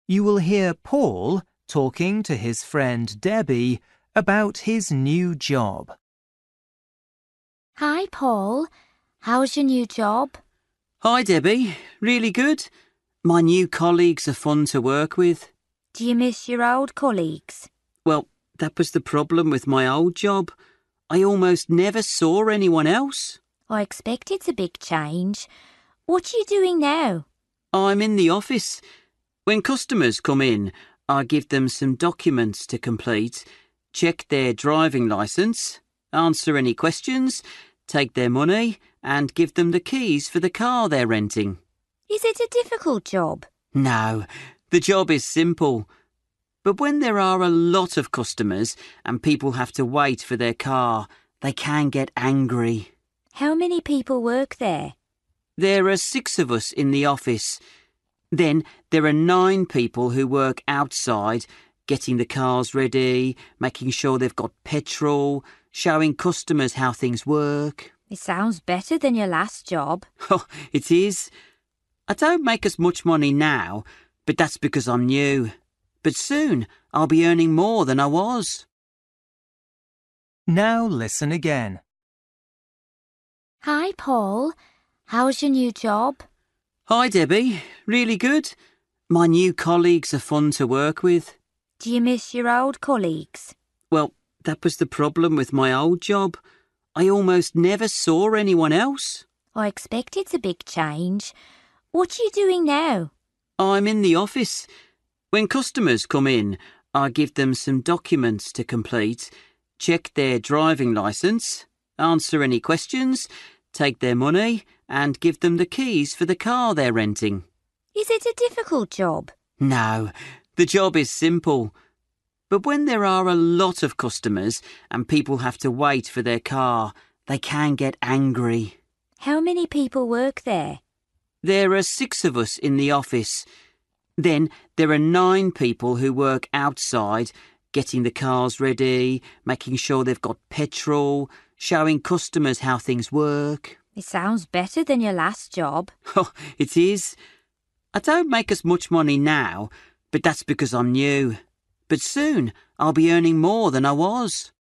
You will hear Paul talking to his friend Debbie about his new job. Hi, Paul. How's your new job? Hi, Debbie. Really good. My new colleagues are fun to work with. Do you miss your old colleagues? Well, that was the problem with my old job. I almost never saw anyone else. I expect it's a big change. What are you doing now? I'm in the office. When customers come in, I give them some documents to complete, check their driving licence, answer any questions, take their money, and give them the keys for the car they're renting. Is it a difficult job? No, the job is simple. But when there are a lot of customers and people have to wait for their car, they can get angry. How many people work there? There are 6 of us in the office. Then there are 9 people who work outside, getting the cars ready, making sure they've got petrol, showing customers how things work. It sounds better than your last job. Oh, it is. I don't make as much money now, but that's because I'm new. But soon I'll be earning more than I was. Now listen again. Hi, Paul. How's your new job? Hi, Debbie. Really good. My new colleagues are fun to work with. Do you miss your old colleagues? Well, that was the problem with my old job. I almost never saw anyone else. I expect it's a big change. What are you doing now? I'm in the office. When customers come in, I give them some documents to complete, check their driving licence, answer any questions, take their money, and give them the keys for the car they're renting. Is it a difficult job? No, the job is simple. But when there are a lot of customers and people have to wait for their car, they can get angry. How many people work there? There are 6 of us in the office. Then there are 9 people who work outside, getting the cars ready, making sure they've got petrol, showing customers how things work. It sounds better than your last job. Oh, it is. I don't make as much money now, but that's because I'm new. But soon I'll be earning more than I was.